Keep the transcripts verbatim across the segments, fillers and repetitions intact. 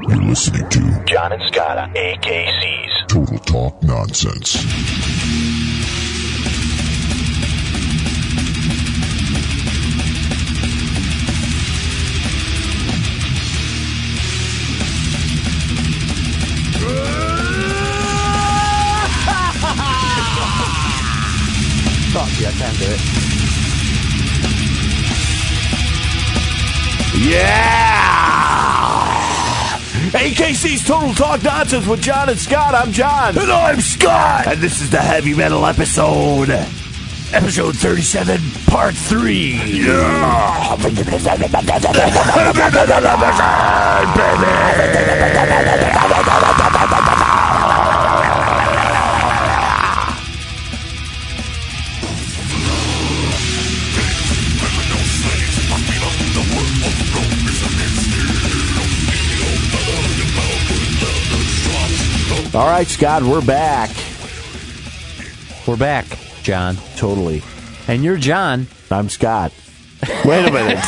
You're listening to John and Scott on A K C's Total Talk Nonsense. Oh, yeah, time to do it. Yeah! A K C's Total Talk Nonsense with John and Scott. I'm John. And I'm Scott. And this is the heavy metal episode. Episode thirty-seven, part three. Yeah! All right, Scott, we're back. We're back, John. Totally. And you're John. I'm Scott. Wait a minute.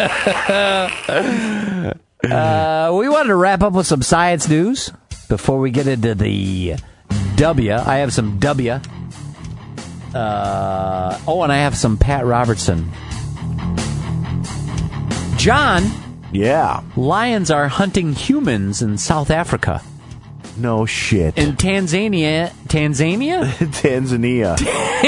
uh, we wanted to wrap up with some science news before we get into the W. I have some W. Uh, oh, and I have some Pat Robertson. John. Yeah. Lions are hunting humans in South Africa. No shit. In Tanzania, Tanzania? Tanzania.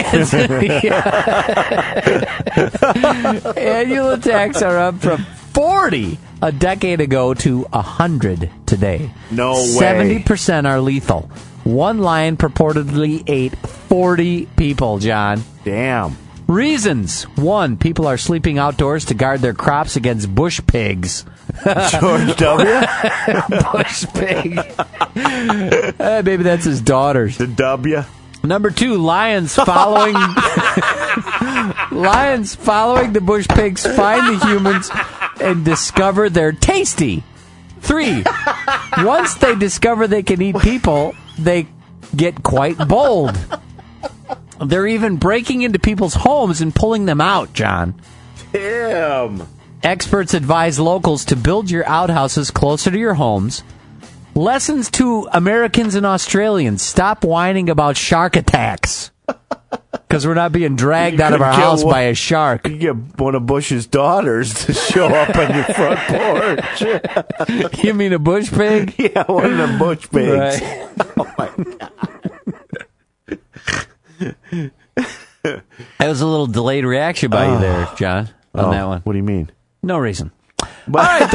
Tanzania. Annual attacks are up from forty a decade ago to one hundred today. No way. seventy percent are lethal. One lion purportedly ate forty people, John. Damn. Reasons. One, people are sleeping outdoors to guard their crops against bush pigs. George W? Bush pig. uh, maybe that's his daughters. The W? Number two, lions following lions following the bush pigs find the humans and discover they're tasty. Three, once they discover they can eat people, they get quite bold. They're even breaking into people's homes and pulling them out, John. Damn. Experts advise locals to build your outhouses closer to your homes. Lessons to Americans and Australians. Stop whining about shark attacks. Because we're not being dragged out of our house one, by a shark. You get one of Bush's daughters to show up on your front porch. You mean a bush pig? Yeah, one of the bush pigs. Right. Oh, my God. That was a little delayed reaction by you there, John, on oh, that one. What do you mean? No reason. But- All right,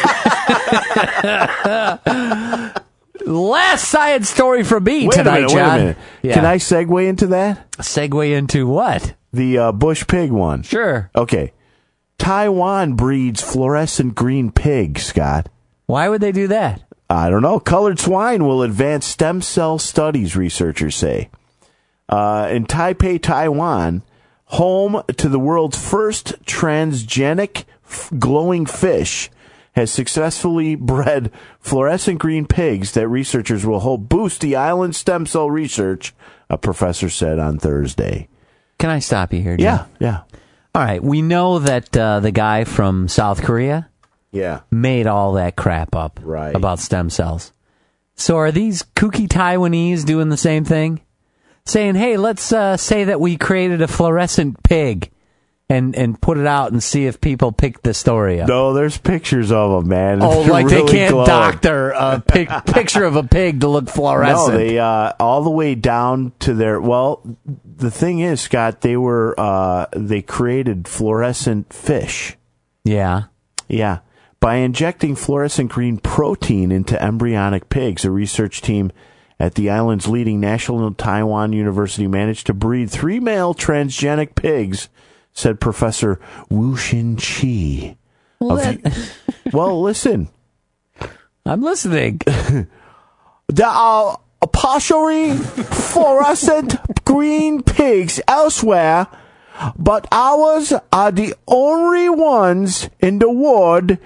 then. Last science story from me wait tonight, a minute, John. Wait a minute. Yeah. Can I segue into that? Segue into what? The uh, bush pig one. Sure. Okay. Taiwan breeds fluorescent green pigs, Scott. Why would they do that? I don't know. Colored swine will advance stem cell studies, researchers say. Uh, in Taipei, Taiwan, home to the world's first transgenic f- glowing fish, has successfully bred fluorescent green pigs that researchers will hope boost the island's stem cell research, a professor said on Thursday. Can I stop you here, John? Yeah, yeah. All right, we know that uh, the guy from South Korea Yeah. made all that crap up Right. about stem cells. So are these kooky Taiwanese doing the same thing? Saying, hey, let's uh, say that we created a fluorescent pig and, and put it out and see if people pick the story up. No, there's pictures of them, man. Oh, They're like really they can't glowing. doctor a pic- picture of a pig to look fluorescent. No, they uh, all the way down to their. Well, the thing is, Scott, they were uh, they created fluorescent fish. Yeah. Yeah, by injecting fluorescent green protein into embryonic pigs, a research team at the island's leading National Taiwan University managed to breed three male transgenic pigs, said Professor Wu Xin Chi. Let- Well, listen. I'm listening. There are partially fluorescent green pigs elsewhere, but ours are the only ones in the world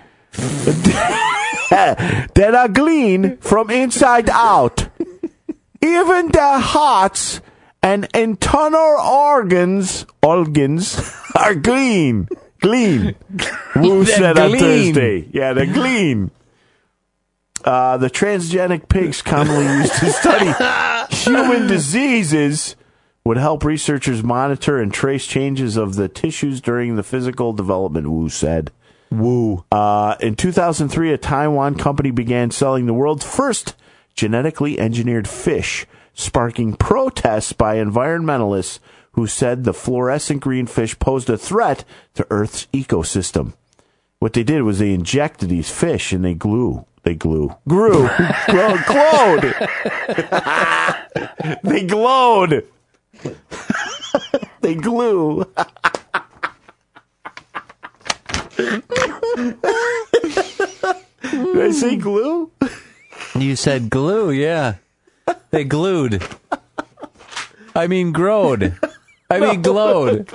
that are green from inside out. Even their hearts and internal organs organs are green. Clean. Wu They're said on clean. Thursday. Yeah, they're clean. Uh, the transgenic pigs commonly used to study human diseases would help researchers monitor and trace changes of the tissues during the physical development, Wu said. Woo. Uh, in two thousand three, a Taiwan company began selling the world's first genetically engineered fish, sparking protests by environmentalists who said the fluorescent green fish posed a threat to Earth's ecosystem. What they did was they injected these fish and they glue. They glue. Grew. glowed. glowed. they glowed. they glue. Did I say glue? You said glue, yeah. They glued. I mean growed. I mean glowed.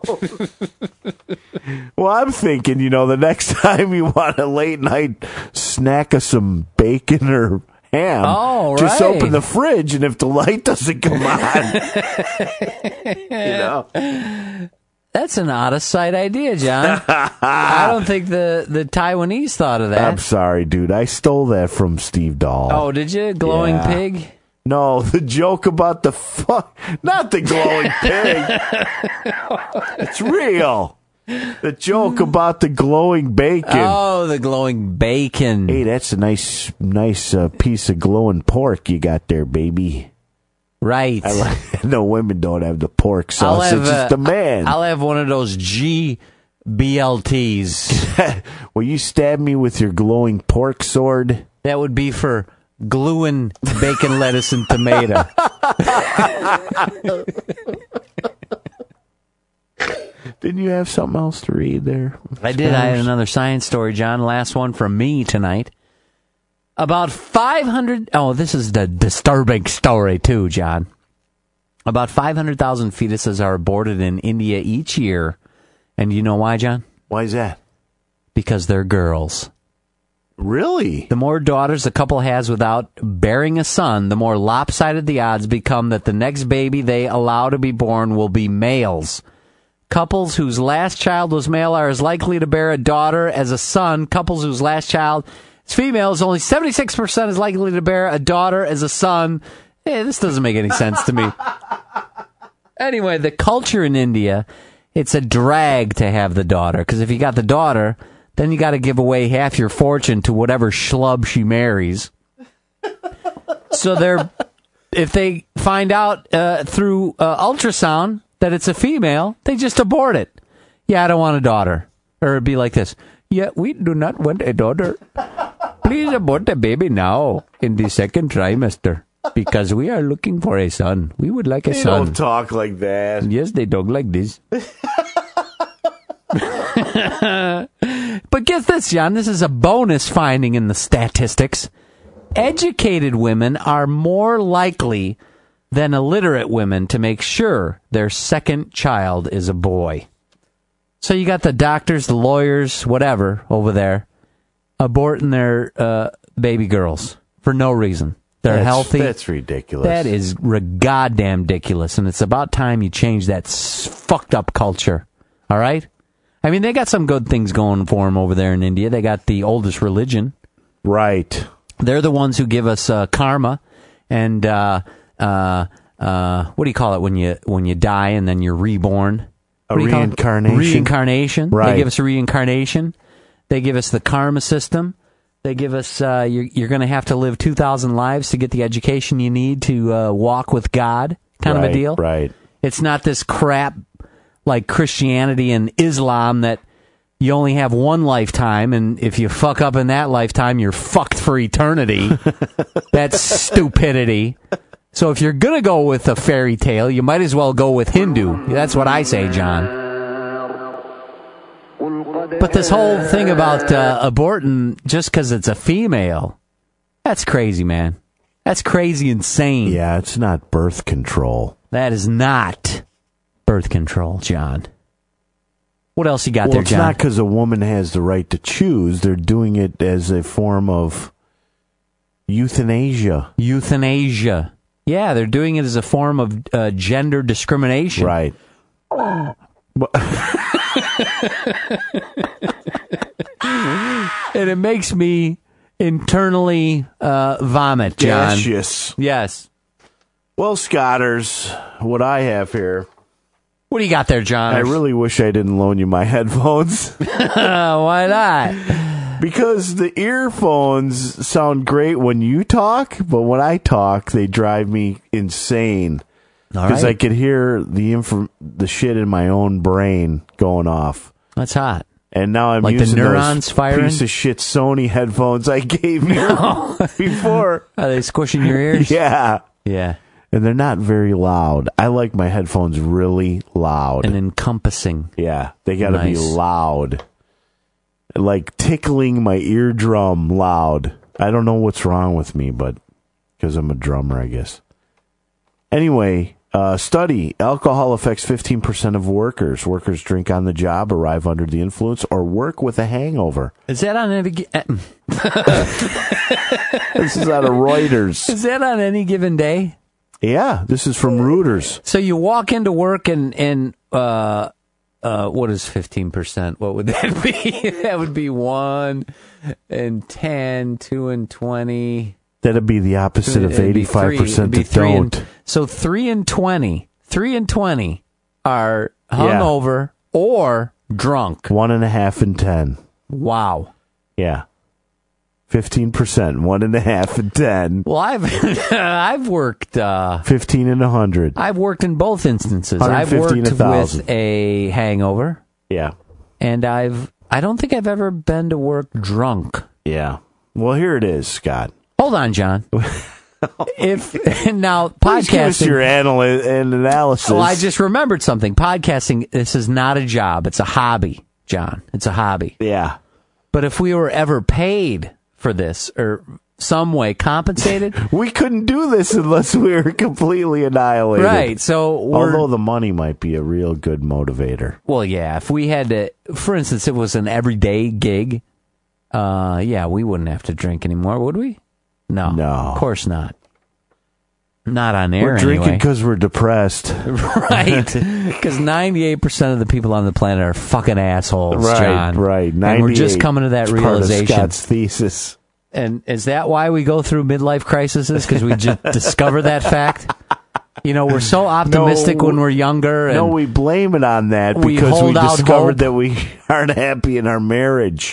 Well, I'm thinking, you know, the next time you want a late night snack of some bacon or ham, oh, just right. open the fridge, and if the light doesn't come on, you know. That's an out-of-sight idea, John. I don't think the, the Taiwanese thought of that. I'm sorry, dude. I stole that from Steve Dahl. Oh, did you? Glowing Yeah. pig? No, the joke about the fuck, not the glowing pig. It's real. The joke about the glowing bacon. Oh, the glowing bacon. Hey, that's a nice, nice uh, piece of glowing pork you got there, baby. Right. I like. No, women don't have the pork I'll sauce. have, It's just uh, a man. I'll have one of those G B L Ts. Will you stab me with your glowing pork sword? That would be for gluing bacon, lettuce, and tomato. Didn't you have something else to read there? I did. I had another science story, John. Last one from me tonight. About five hundred... Oh, this is the disturbing story, too, John. About five hundred thousand fetuses are aborted in India each year. And you know why, John? Why is that? Because they're girls. Really? The more daughters a couple has without bearing a son, the more lopsided the odds become that the next baby they allow to be born will be males. Couples whose last child was male are as likely to bear a daughter as a son. Couples whose last child is female is only seventy-six percent as likely to bear a daughter as a son. Hey, this doesn't make any sense to me. Anyway, the culture in India, it's a drag to have the daughter, because if you got the daughter, then you got to give away half your fortune to whatever schlub she marries. So they're, if they find out uh, through uh, ultrasound that it's a female, they just abort it. Yeah, I don't want a daughter. Or it'd be like this. Yeah, we do not want a daughter. Please abort the baby now in the second trimester, because we are looking for a son. We would like a They son. don't talk like that. Yes, they talk like this. But get this, John. This is a bonus finding in the statistics. Educated women are more likely than illiterate women to make sure their second child is a boy. So you got the doctors, the lawyers, whatever, over there, aborting their uh, baby girls for no reason. They're That's- healthy. That's ridiculous. That is r- goddamn ridiculous, and it's about time you change that s- fucked up culture. All right? I mean, they got some good things going for them over there in India. They got the oldest religion. right. They're the ones who give us uh, karma and uh, uh, uh, what do you call it when you when you die and then you're reborn? A What do you call it? reincarnation? Reincarnation. Right. They give us a reincarnation. They give us the karma system. They give us, uh, you're, you're going to have to live two thousand lives to get the education you need to uh, walk with God, kind of Right, a deal. right. It's not this crap like Christianity and Islam that you only have one lifetime, and if you fuck up in that lifetime, you're fucked for eternity. That's stupidity. So if you're going to go with a fairy tale, you might as well go with Hindu. That's what I say, John. But this whole thing about uh, aborting just because it's a female, that's crazy, man. That's crazy insane. Yeah, it's not birth control. That is not birth control, John. What else you got Well, there, it's John? not because a woman has the right to choose. They're doing it as a form of euthanasia. Euthanasia. Yeah, they're doing it as a form of uh, gender discrimination. Right. And it makes me internally uh, vomit, John. Gaseous. Yes. Well, Scotters, what I have here, What do you got there, John? I really wish I didn't loan you my headphones. Why not? Because the earphones sound great when you talk, but when I talk, they drive me insane. All Because right. I could hear the inf- the shit in my own brain going off. That's hot. And now I'm Like the using neurons those firing? piece of shit Sony headphones I gave you before. Are they squishing your ears? Yeah. Yeah. And they're not very loud. I like my headphones really loud. And encompassing. Yeah, they got to Nice. be loud. Like tickling my eardrum loud. I don't know what's wrong with me, but because I'm a drummer, I guess. Anyway, uh, study. Alcohol affects fifteen percent of workers. Workers drink on the job, arrive under the influence, or work with a hangover. Is that on any? uh, This is out of Reuters. Is that on any given day? Yeah, this is from Reuters. So you walk into work and and uh, uh, what is fifteen percent? What would that be? That would be one and ten, two and twenty. That'd be the opposite of It'd be eighty-five three- percent it'd be that three don't. And, so three and twenty, three and twenty are hungover or drunk. One and a half and ten. Wow. Yeah. Fifteen percent, one and a half and ten. Well, I've I've worked. Uh, Fifteen and a hundred. I've worked in both instances. I've one hundred fifty worked and a thousand. with a hangover, Yeah. and I've. I don't think I've ever been to work drunk. Yeah. Well, here it is, Scott. Hold on, John. If now Please give us podcasting. your anal- and analysis. Well, I just remembered something. Podcasting. This is not a job. It's a hobby, John. It's a hobby. Yeah. But if we were ever paid for this or some way compensated, We couldn't do this unless we were completely annihilated. right? So we're, Although the money might be a real good motivator. well, yeah. If we had to, for instance, it was an everyday gig. Uh, yeah, we wouldn't have to drink anymore, would we? No, No. of course not. Not on air, We're drinking anyway. because we're depressed. Right, because ninety-eight percent of the people on the planet are fucking assholes, Right, John. right. And we're just coming to that It's part of realization. Scott's thesis. And is that why we go through midlife crises? Because we just discover that fact? You know, we're so optimistic No, when we're younger. And No, we blame it on that We because we hold out discovered hope. that we aren't happy in our marriage.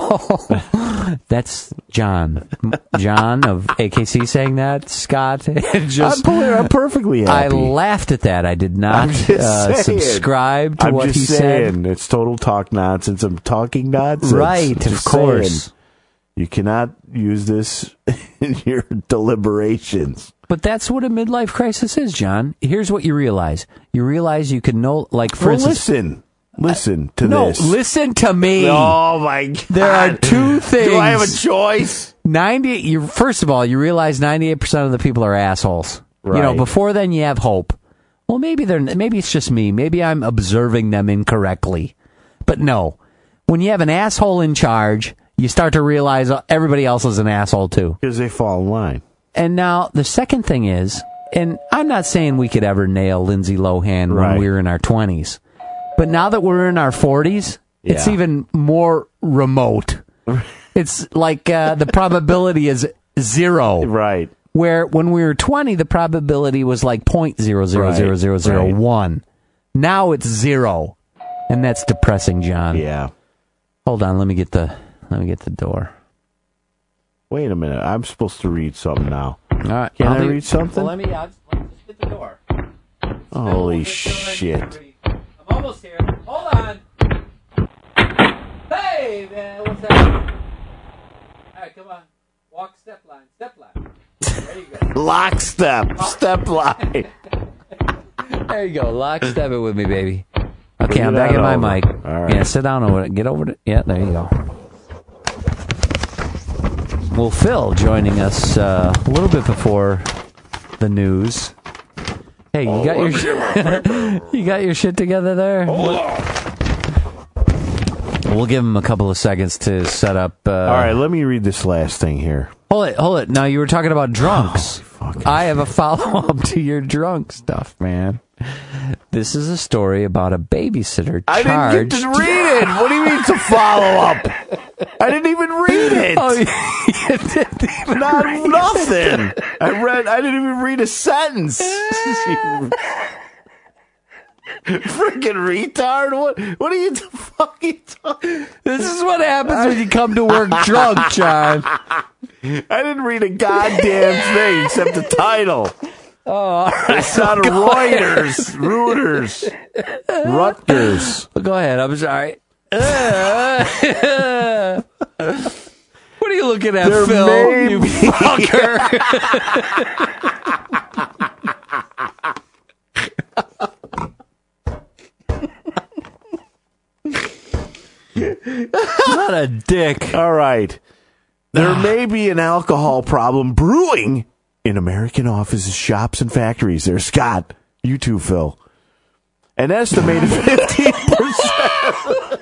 That's John. John of A K C saying that. Scott. I'm, just, per- I'm perfectly I happy. laughed at that. I did not I'm just uh, saying. subscribe to I'm what just he saying. said. It's total talk nonsense. I'm talking nonsense. Right, Just of course. saying. You cannot use this in your deliberations. But that's what a midlife crisis is, John. Here's what you realize. You realize you can know, like, for Well, instance... listen. Listen to no, this. listen to me. Oh, my God. There are two things. Do I have a choice? ninety you first of all, you realize ninety-eight percent of the people are assholes. You know, Right. before then you have hope. Well, maybe they're maybe it's just me. Maybe I'm observing them incorrectly. But no. When you have an asshole in charge, you start to realize everybody else is an asshole too. Because they fall in line. And now the second thing is, and I'm not saying we could ever nail Lindsay Lohan Right. when we were in our twenties. But now that we're in our forties, it's Yeah. even more remote. It's like uh, the probability is zero. Right. Where when we were twenty, the probability was like zero point zero zero zero zero zero one. Now it's zero, and that's depressing, John. Yeah. Hold on, let me get the let me get the door. Wait a minute. I'm supposed to read something now. All right, Can I'll I be- read something? Well, let me. I'll just, let me just get the door. Holy Just get the door ready. shit. I'm almost here. Hold on. Hey, man, what's that? All right, come on. Walk step line, step line. There you go. Lockstep. Step line. There you go. Lock step it with me, baby. Okay, Bring I'm it back on at my over. mic. All right. Yeah, sit down over it. Get over it. Yeah, there you go. Well, Phil joining us uh, a little bit before the news. Hey, you got your sh- you got your shit together there? We'll give him a couple of seconds to set up. Uh, All right, let me read this last thing here. Hold it, hold it. Now, you were talking about drunks. Holy fucking I have a follow-up to your drunk stuff, man. This is a story about a babysitter I charged. didn't get to read it. What do you mean to follow up? I didn't even read it. Oh, you didn't even Not read nothing. I read. I didn't even read a sentence. Freaking retard! What? What are you the fuck? Are you talking? This is what happens when you come to work drunk, John. I didn't read a goddamn thing except the title. Oh, all right. It's not a Reuters, Reuters, Rutgers. Go ahead. I'm sorry. Uh, what are you looking at, There Phil? may You be- fucker. What a dick. All right. There may be an alcohol problem brewing in American offices, shops, and factories. There's Scott. You too, Phil. An estimated fifteen percent.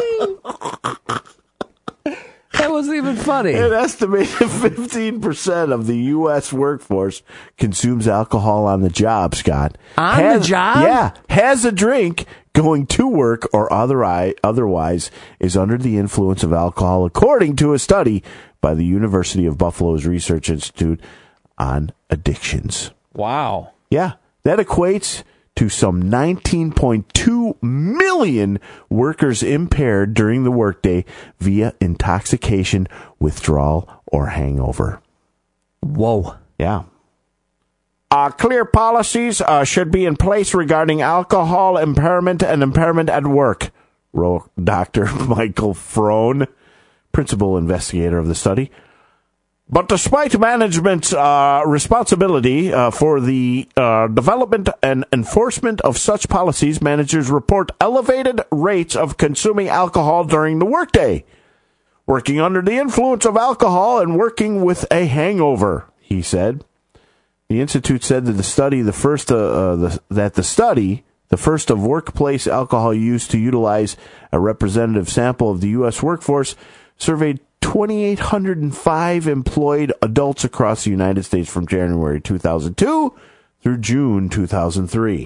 That wasn't even funny. An estimated fifteen percent of the U S workforce consumes alcohol on the job, Scott. On the job? Yeah. Has a drink, going to work, or otherwise, otherwise is under the influence of alcohol, according to a study by the University of Buffalo's Research Institute on Addictions. Wow. Yeah. That equates to some nineteen point two million workers impaired during the workday via intoxication, withdrawal, or hangover. Whoa. Yeah. Uh, clear policies uh, should be in place regarding alcohol impairment and impairment at work, wrote Doctor Michael Frone, principal investigator of the study. But despite management's uh, responsibility uh, for the uh, development and enforcement of such policies, managers report elevated rates of consuming alcohol during the workday, working under the influence of alcohol and working with a hangover, he said. The Institute said that the study, the first, uh, uh, the, that the study, the first of workplace alcohol use to utilize a representative sample of the U S workforce, surveyed two thousand eight hundred five employed adults across the United States from January two thousand two through June two thousand three.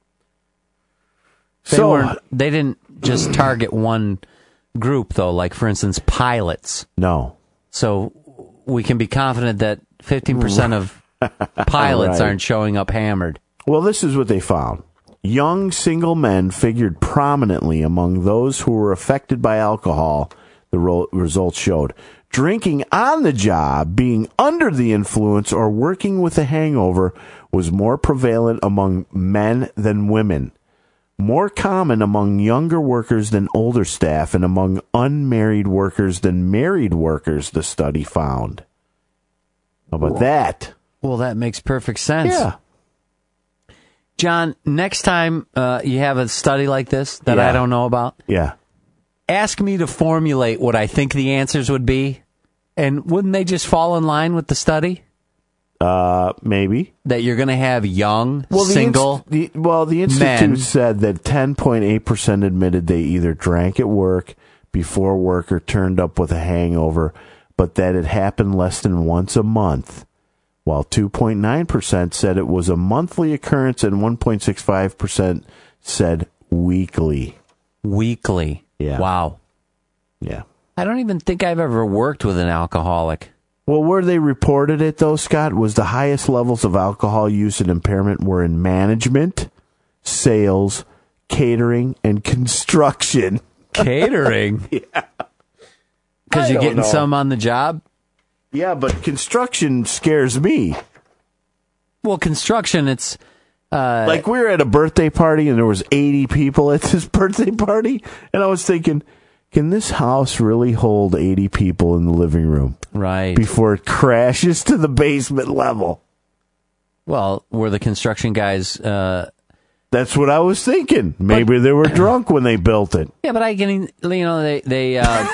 They so weren't, they didn't just target one group, though, like, for instance, pilots. no, So we can be confident that fifteen percent of pilots Right. aren't showing up hammered. well, this is what they found. Young single men figured prominently among those who were affected by alcohol, the ro- results showed. Drinking on the job, being under the influence, or working with a hangover was more prevalent among men than women, more common among younger workers than older staff, and among unmarried workers than married workers, the study found. How about that? Well, that makes perfect sense. Yeah. John, next time uh, you have a study like this that Yeah. I don't know about, Yeah. ask me to formulate what I think the answers would be, and wouldn't they just fall in line with the study? Uh, maybe. That you're going to have young, Well, the single inst- the, well, the Institute men. said that ten point eight percent admitted they either drank at work, before work, or turned up with a hangover, but that it happened less than once a month, while two point nine percent said it was a monthly occurrence and one point six five percent said weekly. weekly. Yeah. Wow. Yeah. I don't even think I've ever worked with an alcoholic. Well, where they reported it, though, Scott, was the highest levels of alcohol use and impairment were in management, sales, catering, and construction. Catering? Yeah. Because I you're don't getting know. some on the job? Yeah, but construction scares me. Well, construction, it's... Uh, Like, we were at a birthday party, and there was eighty people at this birthday party, and I was thinking, can this house really hold eighty people in the living room right. before it crashes to the basement level? Well, were the construction guys... Uh, That's what I was thinking. Maybe they were drunk when they built it. yeah, but I can, you know, they they uh,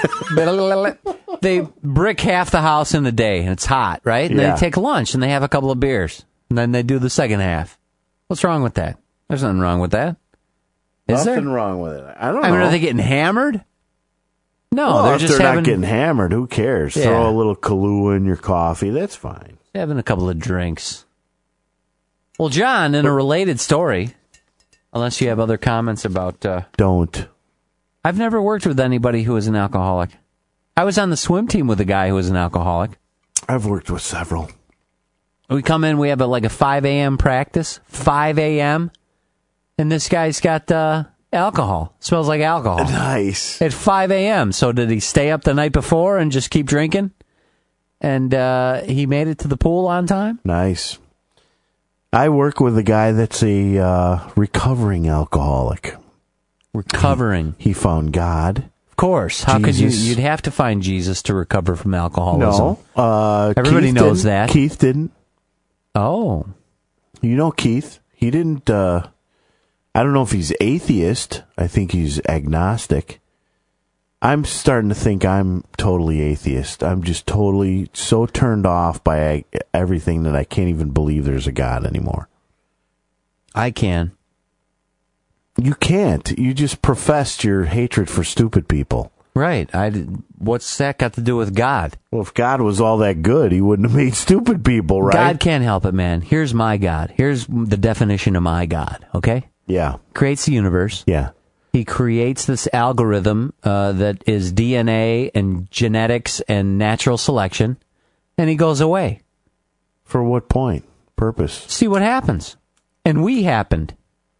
they brick half the house in a day, and it's hot, right? And Yeah. they take lunch, and they have a couple of beers, and then they do the second half. What's wrong with that? There's nothing wrong with that. Is Nothing there? wrong with it. I don't I know. mean, are they getting hammered? No, well, they're if just they're having not getting hammered, who cares? Yeah. Throw a little Kahlua in your coffee. That's fine. having a couple of drinks. Well, John, in a related story, unless you have other comments about... Uh, Don't. I've never worked with anybody who is an alcoholic. I was on the swim team with a guy who was an alcoholic. I've worked with several. We come in, we have a, like a five a.m. practice, five a.m., and this guy's got uh, alcohol. Smells like alcohol. Nice. At five a.m. So did he stay up the night before and just keep drinking? And uh, he made it to the pool on time? Nice. I work with a guy that's a uh, recovering alcoholic. Recovering. He, he found God. Of course. How Jesus. could you? You'd have to find Jesus to recover from alcoholism. No. Uh, Everybody Keith knows didn't. that. Keith didn't. Oh. You know Keith. He didn't. Uh, I don't know if he's atheist. I think he's agnostic. I'm starting to think I'm totally atheist. I'm just totally so turned off by everything that I can't even believe there's a God anymore. I can. You can't. You just professed your hatred for stupid people. Right. I did, what's that got to do with God? Well, if God was all that good, he wouldn't have made stupid people, right? God can't help it, man. Here's my God. Here's the definition of my God, okay? Yeah. Creates the universe. Yeah. He creates this algorithm uh, that is D N A and genetics and natural selection, and he goes away. For what point? Purpose? See what happens. And we happened.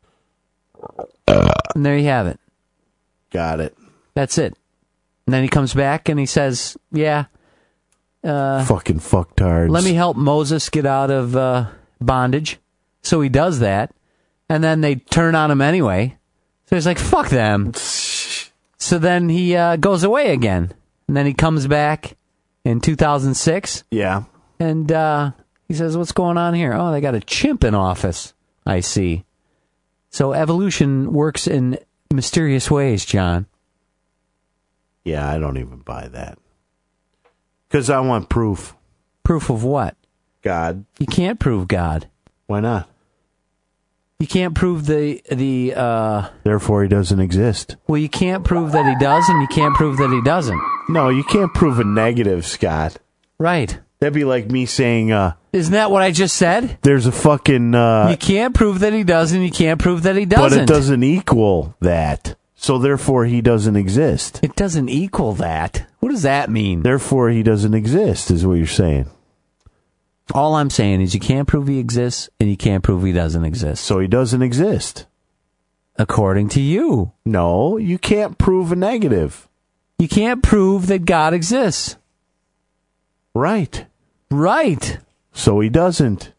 And there you have it. Got it. That's it. And then he comes back and he says, yeah, uh, fucking fucktards. let me help Moses get out of uh, bondage. So he does that. And then they turn on him anyway. So he's like, fuck them. So then he uh, goes away again. And then he comes back in two thousand six. Yeah. And uh, he says, what's going on here? Oh, they got a chimp in office. I see. So evolution works in mysterious ways, John. Yeah, I don't even buy that. Because I want proof. Proof of what? God. You can't prove God. Why not? You can't prove the, the uh... Therefore, he doesn't exist. Well, you can't prove that he does, and you can't prove that he doesn't. No, you can't prove a negative, Scott. Right. That'd be like me saying, uh... Isn't that what I just said? There's a fucking, uh... You can't prove that he does, and you can't prove that he doesn't. But it doesn't equal that. So therefore, he doesn't exist. It doesn't equal that. What does that mean? Therefore, he doesn't exist, is what you're saying. All I'm saying is you can't prove he exists, and you can't prove he doesn't exist. So he doesn't exist. According to you. No, you can't prove a negative. You can't prove that God exists. Right. Right. So he doesn't.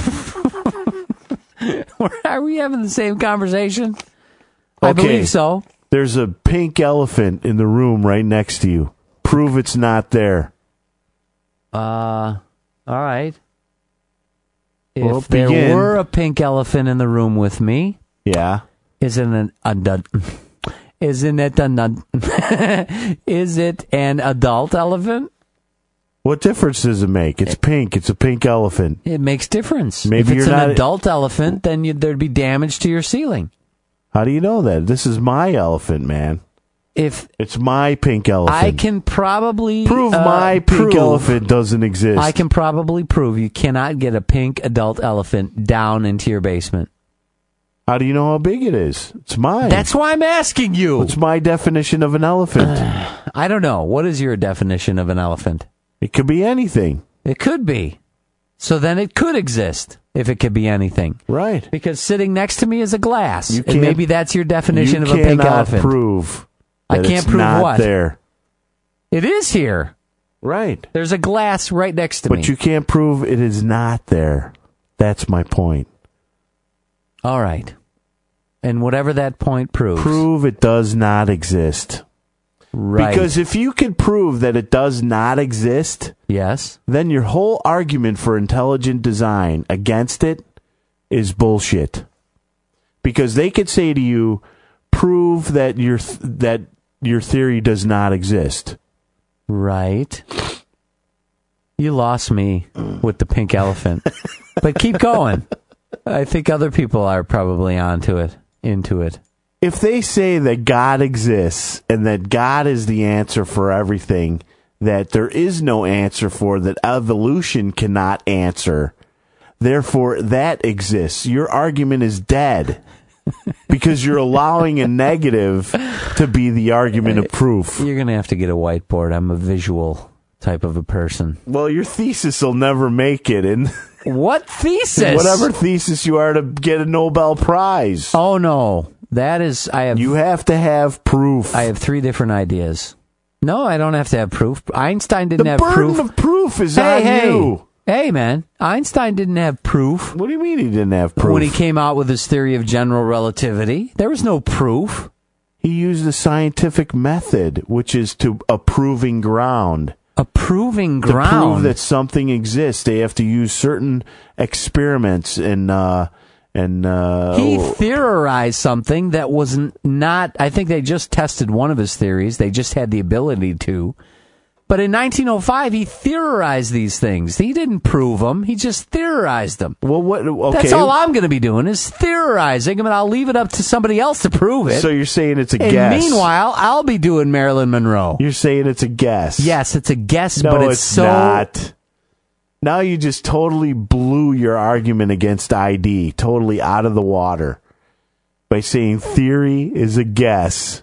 Are we having the same conversation? I Okay. believe so. There's a pink elephant in the room right next to you. Prove it's not there. Uh, all right. If Well, there begin. were a pink elephant in the room with me, Yeah. isn't it a, isn't it an is it an adult elephant? What difference does it make? It's pink. It's a pink elephant. It makes difference. Maybe if it's you're an not- adult elephant, then you, there'd be damage to your ceiling. How do you know that? This is my elephant, man. If It's my pink elephant. I can probably prove uh, my pink prove- elephant doesn't exist. I can probably prove you cannot get a pink adult elephant down into your basement. How do you know how big it is? It's mine. That's why I'm asking you. What's my definition of an elephant? I don't know. What is your definition of an elephant? It could be anything. It could be. So then it could exist if it could be anything. Right. Because sitting next to me is a glass. You And can't- maybe that's your definition you of a pink cannot elephant. prove I that can't it's prove not what? there. It is here. Right. There's a glass right next to me. But you can't prove it is not there. That's my point. All right. And whatever that point proves. Prove it does not exist. Right. Because if you can prove that it does not exist, Yes. then your whole argument for intelligent design against it is bullshit. Because they could say to you, prove that your th- that your theory does not exist. Right. You lost me with the pink elephant. But keep going. I think other people are probably onto it, into it. If they say that God exists and that God is the answer for everything, that there is no answer for, that evolution cannot answer, therefore that exists, your argument is dead. because you're allowing a negative to be the argument of proof. You're going to have to get a whiteboard. I'm a visual type of a person. Well, your thesis will never make it, and What thesis? whatever thesis you are to get a Nobel Prize, Oh, no. That is, I have, you have to have proof. I have three different ideas. No, I don't have to have proof. Einstein didn't the have burden proof. of proof is hey, on hey. you. Hey, man. Einstein didn't have proof. What do you mean he didn't have proof? When he came out with his theory of general relativity, there was no proof. He used the scientific method, which is to a proving ground. A proving To ground. prove that something exists, they have to use certain experiments and uh, and uh, He theorized something that wasn't not. I think they just tested one of his theories. They just had the ability to. But in nineteen oh five, he theorized these things. He didn't prove them. He just theorized them. well, what? Okay, That's all I'm going to be doing is theorizing, and I'll leave it up to somebody else to prove it. so you're saying it's a and guess? meanwhile, I'll be doing Marilyn Monroe. You're saying it's a guess? Yes, it's a guess, No, but it's, it's so. not. Now you just totally blew your argument against I D totally out of the water by saying theory is a guess.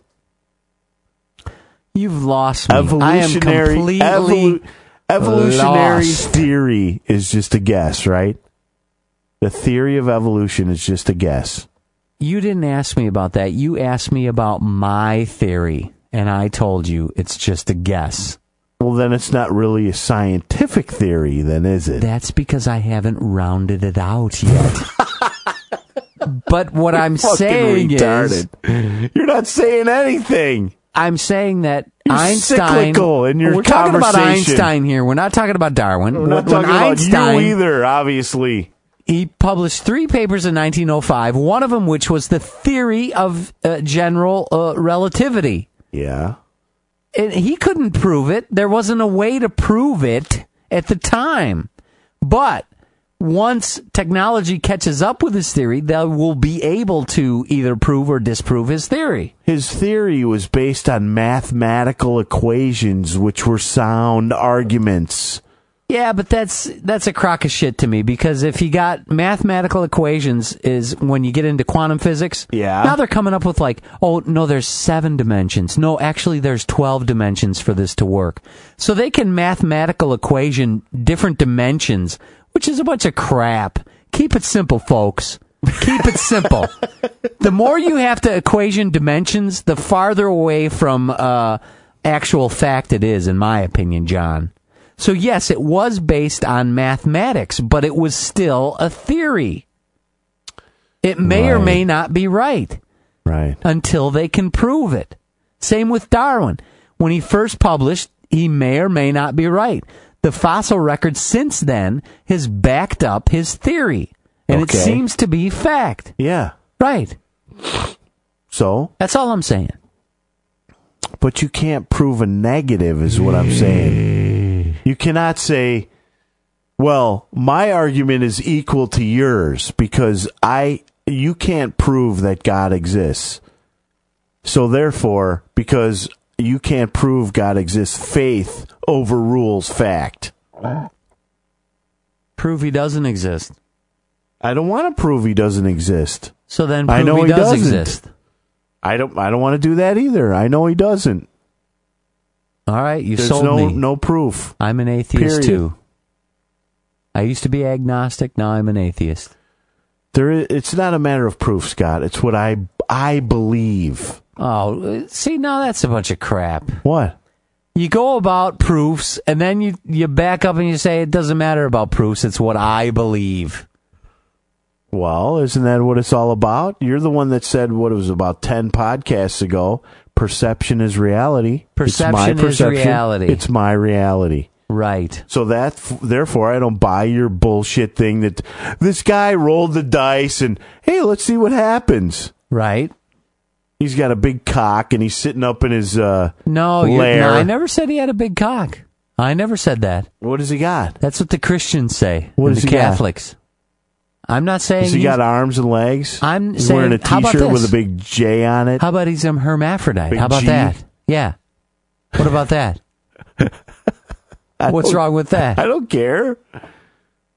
You've lost me. I am Evolutionary completely evolu- evolutionary lost. theory is just a guess, right? The theory of evolution is just a guess. You didn't ask me about that. You asked me about my theory, and I told you it's just a guess. Well, then it's not really a scientific theory, then, is it? That's because I haven't rounded it out yet. But what I'm Fucking saying retarded. is, You're not saying anything. I'm saying that You're Einstein. cyclical in your we're talking about conversation. Einstein here. We're not talking about Darwin. We're not When talking about Einstein, you either, obviously. He published three papers in nineteen oh five. One of them, which was the theory of uh, general uh, relativity. Yeah. And he couldn't prove it. There wasn't a way to prove it at the time. But once technology catches up with his theory, they will be able to either prove or disprove his theory. His theory was based on mathematical equations, which were sound arguments. Yeah, but that's that's a crock of shit to me, because if you got mathematical equations is when you get into quantum physics. Yeah. Now they're coming up with like, oh, no, there's seven dimensions. No, actually there's twelve dimensions for this to work. So they can mathematical equation different dimensions, which is a bunch of crap. Keep it simple, folks. Keep it simple. The more you have to equation dimensions, the farther away from uh, actual fact it is, in my opinion, John. So yes, it was based on mathematics, but it was still a theory. It may or Right. may not be right Right. until they can prove it. Same with Darwin. When he first published, he may or may not be right. The fossil record since then has backed up his theory, and Okay. it seems to be fact. Yeah. Right. So, That's all I'm saying. but you can't prove a negative, is what I'm saying. You cannot say, well, my argument is equal to yours because I, you can't prove that God exists. So therefore, because you can't prove God exists, faith overrules fact. Prove he doesn't exist. I don't want to prove he doesn't exist. So then I prove know he, he does doesn't. exist. I don't. I don't want to do that either. I know he doesn't. All right, you There's sold no me. no proof. I'm an atheist Period. too. I used to be agnostic. Now I'm an atheist. There, is, it's not a matter of proof, Scott. It's what I I believe. Oh, see, now that's a bunch of crap. What? You go about proofs, and then you, you back up and you say it doesn't matter about proofs. It's what I believe. Well, isn't that what it's all about? You're the one that said what it was about ten podcasts ago. Perception is reality. Perception it's my is perception. reality. It's my reality. Right. So that, therefore, I don't buy your bullshit thing that this guy rolled the dice and, hey, let's see what happens. Right. He's got a big cock and he's sitting up in his uh, No, you're, lair. no, I never said he had a big cock. I never said that. What does he got? That's what the Christians say. What and does the he got? Catholics. I'm not saying Has he he's- got arms and legs? I'm he's saying- wearing a how about T-shirt with this? a big J on it. How about he's a hermaphrodite? Big How about G? that? Yeah. What about that? I What's don't- wrong with that? I don't care.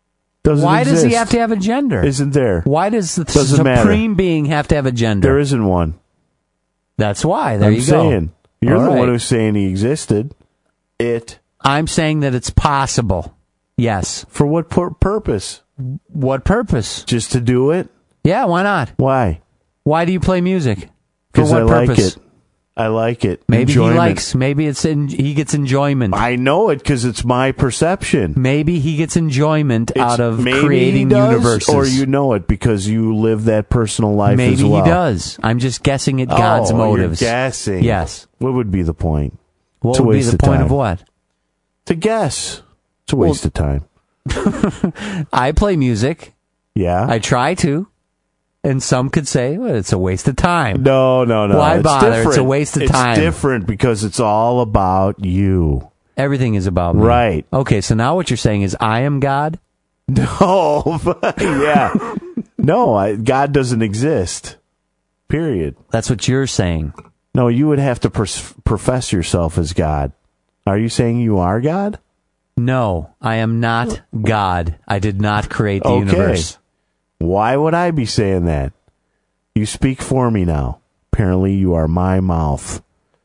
Doesn't Why exist. does he have to have a gender? Isn't there? Why does the Doesn't supreme matter. being have to have a gender? There isn't one. That's why. There I'm you saying. go. You're All the right. one who's saying he existed. It. I'm saying that it's possible. Yes. For what pur- purpose? What purpose? Just to do it? Yeah, why not? Why? Why do you play music? For Because what I like purpose? it. I like it. Maybe Enjoyment. he likes. Maybe it's in, he gets enjoyment. I know it because it's my perception. Maybe he gets enjoyment It's, out of maybe creating he does, universes. or you know it because you live that personal life Maybe as well. he does. I'm just guessing at God's oh, motives. You're guessing. Yes. What would be the point? What It's a would be waste the of point time. of what? To guess. It's a waste of time. I play music. Yeah. I try to. And some could say, well, it's a waste of time. no, no, no. Why it's bother? It's different. a waste of it's time. It's different because it's all about you. Everything is about me. Right. Okay, so now what you're saying is I am God? No, but yeah. No, I, God doesn't exist. Period. That's what you're saying. No, you would have to pers- profess yourself as God. Are you saying you are God? No, I am not God. I did not create the Okay. universe. Why would I be saying that? You speak for me now. Apparently, you are my mouth.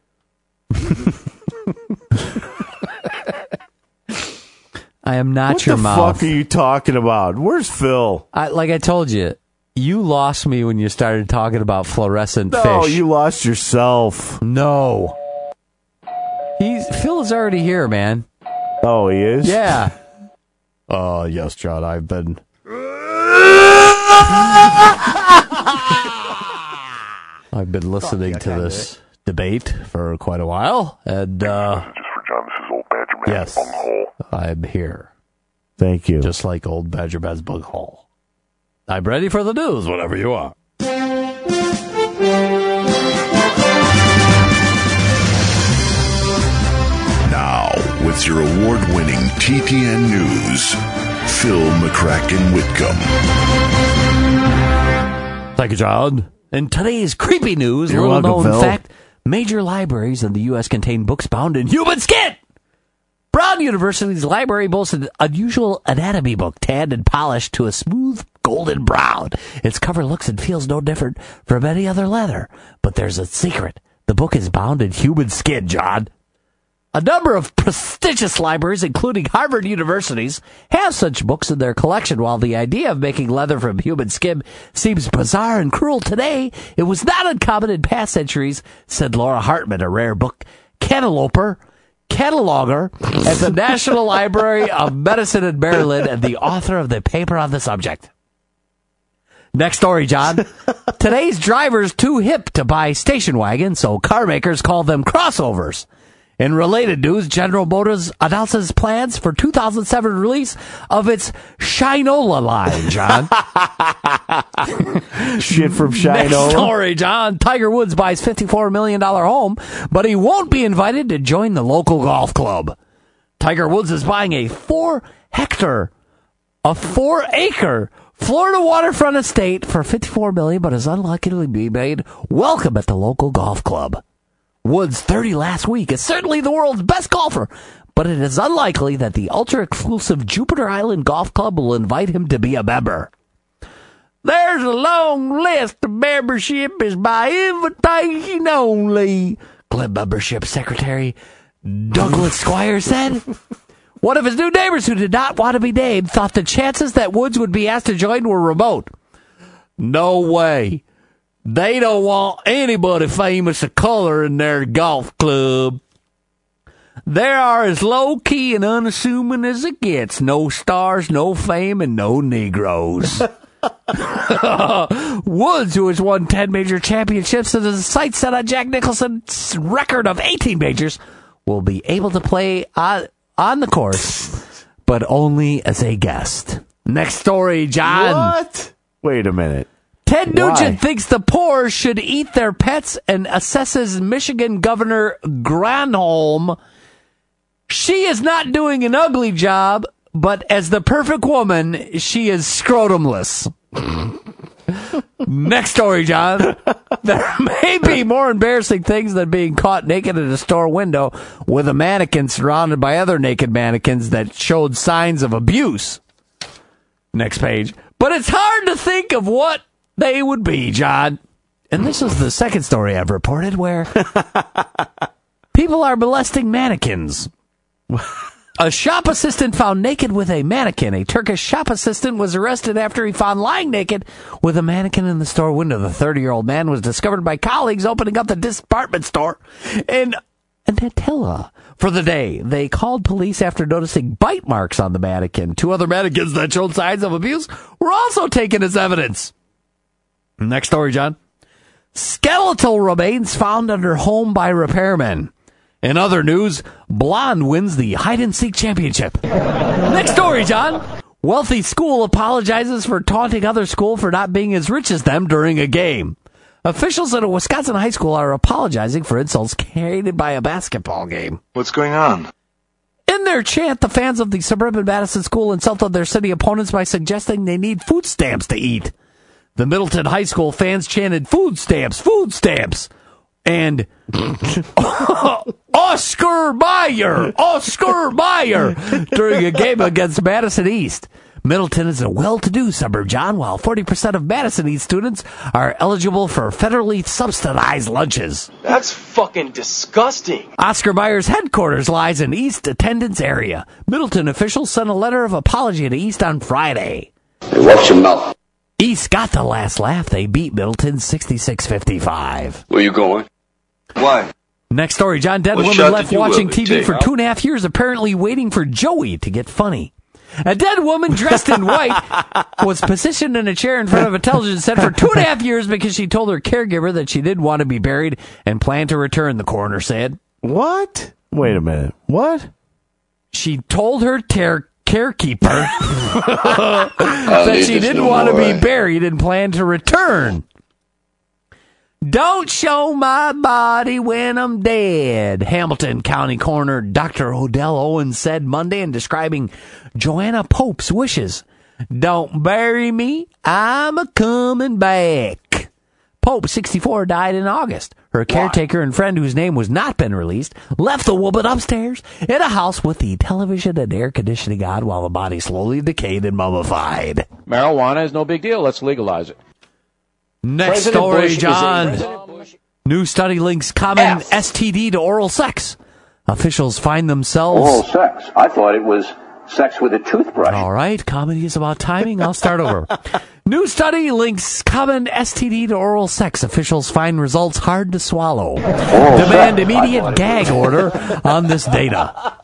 I am not what your the mouth. fuck are you talking about? Where's Phil? I, like I told you, you lost me when you started talking about fluorescent No, fish. you lost yourself. No. He's Phil is already here, man. Oh, he is? Yeah. Uh, yes, John, I've been... I've been listening to this debate for quite a while, and, uh... Just for John, this is old Badger Man Yes. Bunghole. I'm here, Thank you. just like old Badger Bad's Bunghole. I'm ready for the news whenever you are. Now, with your award-winning T T N News, Phil McCracken Whitcomb. Thank you, John. In today's creepy news, You're little welcome, known Phil. fact, major libraries in the U S contain books bound in human skin. Brown University's library boasts an unusual anatomy book, tanned and polished to a smooth golden brown. Its cover looks and feels no different from any other leather. But there's a secret. The book is bound in human skin, John. A number of prestigious libraries, including Harvard Universities, have such books in their collection. While the idea of making leather from human skin seems bizarre and cruel today, it was not uncommon in past centuries, said Laura Hartman, a rare book cataloper, cataloger at the National Library of Medicine in Maryland and the author of the paper on the subject. Next story, John. Today's drivers too hip to buy station wagons, so car makers call them crossovers. In related news, General Motors announces plans for two thousand seven release of its Shinola line, John. Shit from Next Shinola. story, John. Tiger Woods buys fifty-four million dollars home, but he won't be invited to join the local golf club. Tiger Woods is buying a four hectare, a four acre Florida waterfront estate for fifty-four million dollars, but is unlikely to be made welcome at the local golf club. Woods, thirty last week, is certainly the world's best golfer, but it is unlikely that the ultra-exclusive Jupiter Island Golf Club will invite him to be a member. There's a long list of membership is by invitation only, club membership secretary Douglas Squire said. One of his new neighbors who did not want to be named thought the chances that Woods would be asked to join were remote. No way. They don't want anybody famous of color in their golf club. They are as low-key and unassuming as it gets. No stars, no fame, and no Negroes. Woods, who has won ten major championships and has a sight set on Jack Nicholson's record of eighteen majors, will be able to play on, on the course, but only as a guest. Next story, John. What? Wait a minute. Ted Why? Nugent thinks the poor should eat their pets and assesses Michigan Governor Granholm. She is not doing an ugly job, but as the perfect woman, she is scrotumless. Next story, John. There may be more embarrassing things than being caught naked at a store window with a mannequin surrounded by other naked mannequins that showed signs of abuse. Next page. But it's hard to think of what they would be, John. And this is the second story I've reported where people are molesting mannequins. A shop assistant found naked with a mannequin. A Turkish shop assistant was arrested after he found lying naked with a mannequin in the store window. The thirty-year-old man was discovered by colleagues opening up the department store in Anatilla for the day. They called police after noticing bite marks on the mannequin. Two other mannequins that showed signs of abuse were also taken as evidence. Next story, John. Skeletal remains found under home by repairmen. In other news, Blonde wins the hide-and-seek championship. Next story, John. Wealthy school apologizes for taunting other school for not being as rich as them during a game. Officials at a Wisconsin high school are apologizing for insults carried by a basketball game. What's going on? In their chant, the fans of the suburban Madison school insulted their city opponents by suggesting they need food stamps to eat. The Middleton High School fans chanted, "Food stamps, food stamps," and Oscar Mayer, Oscar Mayer, during a game against Madison East. Middleton is a well-to-do suburb, John, while forty percent of Madison East students are eligible for federally subsidized lunches. That's fucking disgusting. Oscar Mayer's headquarters lies in East attendance area. Middleton officials sent a letter of apology to East on Friday. Hey, watch your mouth. East got the last laugh. They beat Middleton sixty-six fifty-five. Where you going? Why? Next story, John. Dead What woman shot left did you watching have, T V Jay? for two and a half years, apparently waiting for Joey to get funny. A dead woman dressed in white was positioned in a chair in front of a television set for two and a half years because she told her caregiver that she didn't want to be buried and planned to return, the coroner said. What? Wait a minute. What? She told her ter- carekeeper that she didn't want to be buried and planned to return. Don't show my body when I'm dead, Hamilton County Coroner Doctor Odell Owens said Monday in describing Joanna Pope's wishes. Don't bury me, I'm a-coming back. Pope, sixty-four, died in August. Her caretaker and friend, whose name was not been released, left the woman upstairs in a house with the television and air conditioning on while the body slowly decayed and mummified. Marijuana is no big deal. Let's legalize it. Next President story, Bush John. is a- New study links common F. S T D to oral sex. Officials find themselves... Oral sex. I thought it was sex with a toothbrush. All right, comedy is about timing. I'll start over. New study links common S T D to oral sex. Officials find results hard to swallow. Demand immediate gag order on this data.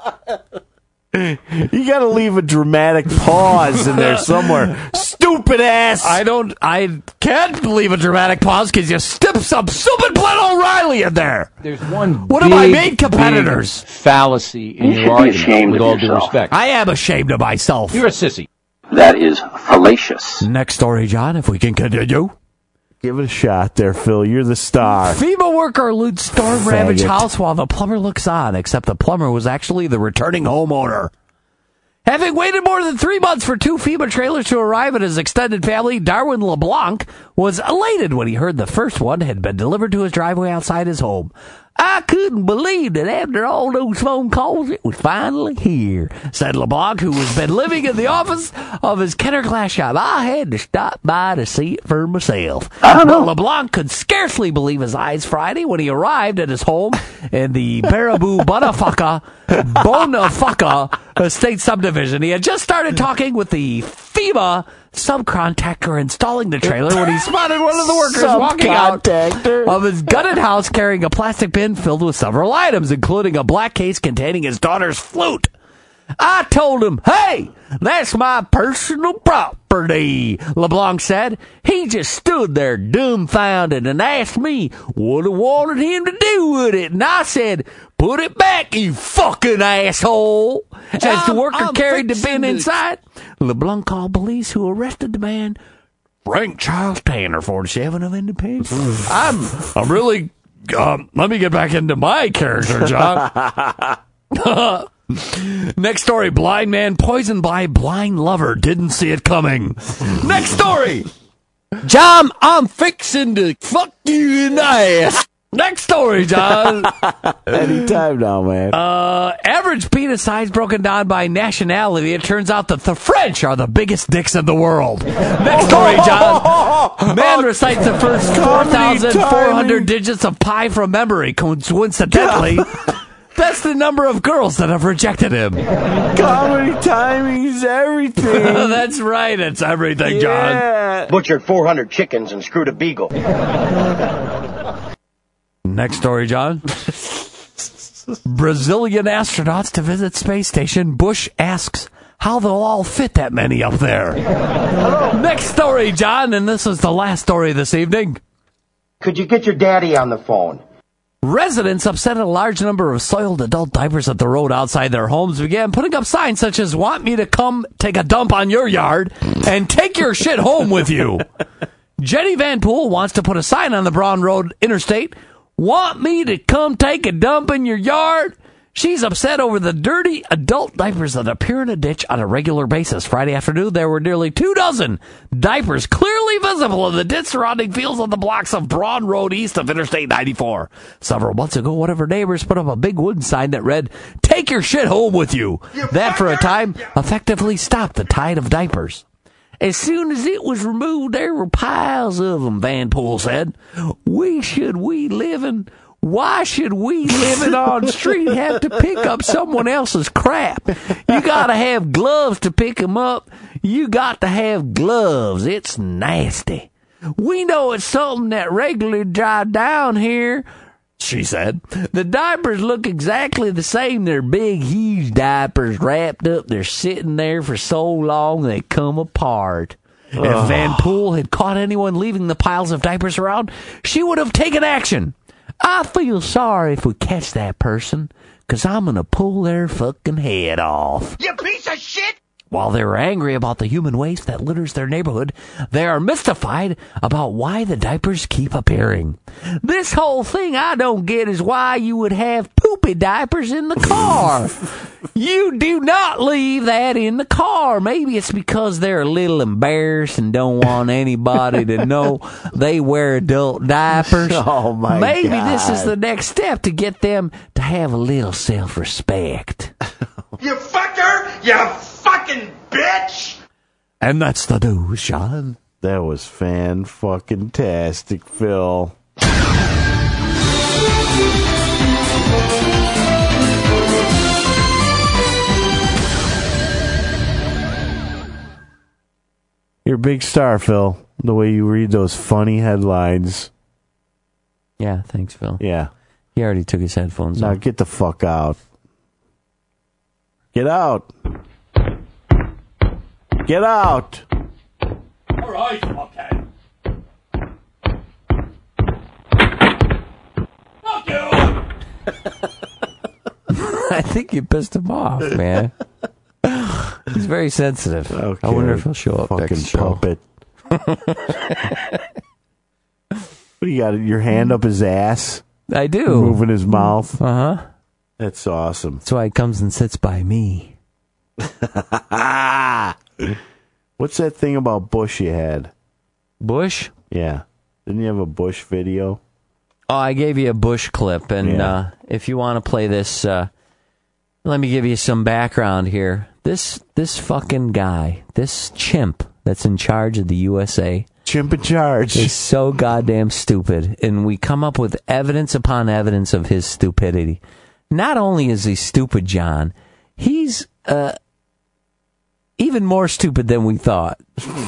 You got to leave a dramatic pause in there somewhere. Stupid ass. I don't, I can't leave a dramatic pause because you stiff some stupid Glenn O'Reilly in there. There's one One big, of my main competitors. big fallacy in You your should be argument, ashamed with of all due yourself. respect. I am ashamed of myself. You're a sissy. That is fallacious. Next story, John, if we can continue. Give it a shot there, Phil. You're the star. FEMA worker loots storm ravaged Faggot. house while the plumber looks on, except the plumber was actually the returning homeowner. Having waited more than three months for two FEMA trailers to arrive at his extended family, Darwin LeBlanc was elated when he heard the first one had been delivered to his driveway outside his home. I couldn't believe that after all those phone calls, it was finally here, said LeBlanc, who has been living in the office of his Kenner Glass shop. I had to stop by to see it for myself. I don't know. But LeBlanc could scarcely believe his eyes Friday when he arrived at his home in the Baraboo Bonafaka, Bonafaka Estate Subdivision. He had just started talking with the FEMA subcontractor installing the trailer when he spotted one of the workers walking out Subcontractor. of his gutted house carrying a plastic bin filled with several items, including a black case containing his daughter's flute. I told him, hey, that's my personal property, LeBlanc said. He just stood there dumbfounded and asked me what I wanted him to do with it. And I said, put it back, you fucking asshole. As the worker I'm carried the fixing bin to- inside, LeBlanc called police, who arrested the man, Frank Charles Tanner, forty-seven of Independence. I'm, I'm really, um, let me get back into my character, John. Next story, blind man poisoned by blind lover. Didn't see it coming. Next story. John, I'm fixing to fuck you in the ass. Next story, John. Anytime now, man. Uh, average penis size broken down by nationality. It turns out that the French are the biggest dicks in the world. Next story, John. Man recites the first four thousand four hundred digits of pi from memory. Coincidentally, that's the number of girls that have rejected him. Comedy timing is everything. That's right. It's everything, John. Yeah. Butchered four hundred chickens and screwed a beagle. Next story, John. Brazilian astronauts to visit space station. Bush asks how they'll all fit that many up there. Next story, John, and this is the last story this evening. Could you get your daddy on the phone? Residents upset at a large number of soiled adult diapers at the road outside their homes began putting up signs such as, "Want me to come take a dump on your yard and take your shit home with you." Jenny Van Pool wants to put a sign on the Brown Road Interstate. "Want me to come take a dump in your yard?" She's upset over the dirty adult diapers that appear in a ditch on a regular basis. Friday afternoon, there were nearly two dozen diapers clearly visible in the ditch surrounding fields on the blocks of Brown Road east of Interstate ninety-four. Several months ago, one of her neighbors put up a big wooden sign that read, "Take your shit home with you." That, for a time, effectively stopped the tide of diapers. As soon as it was removed, there were piles of them, Van Pool said. We should we living, why should we living on the street have to pick up someone else's crap? You gotta have gloves to pick them up. You got to have gloves. It's nasty. We know it's something that regularly drive down here, she said. The diapers look exactly the same. They're big, huge diapers wrapped up. They're sitting there for so long they come apart. Oh. If Van Pool had caught anyone leaving the piles of diapers around, she would have taken action. I feel sorry if we catch that person, because I'm going to pull their fucking head off. You piece of shit! While they were angry about the human waste that litters their neighborhood, they are mystified about why the diapers keep appearing. This whole thing I don't get is why you would have poopy diapers in the car. You do not leave that in the car. Maybe it's because they're a little embarrassed and don't want anybody to know they wear adult diapers. Oh, my Maybe God. this is the next step to get them to have a little self-respect. You fucker! You fucking bitch! And that's the news, Sean. That was fan-fucking-tastic, Phil. You're a big star, Phil. The way you read those funny headlines. Yeah, thanks, Phil. Yeah. He already took his headphones Now off. get the fuck out. Get out. Get out. All right, okay. Fuck you! I think you pissed him off, man. He's very sensitive. Okay. I wonder if he'll show up Fucking next show. puppet. What do you got? Your hand up his ass? I do. Moving his mouth? Uh-huh. That's awesome. That's why he comes and sits by me. What's that thing about Bush you had? Bush? Yeah. Didn't you have a Bush video? Oh, I gave you a Bush clip, and Yeah. uh, if you want to play this, uh, let me give you some background here. This this fucking guy, this chimp that's in charge of the U S A, Chimp in charge. is so goddamn stupid, and we come up with evidence upon evidence of his stupidity. Not only is he stupid, John, he's uh, even more stupid than we thought.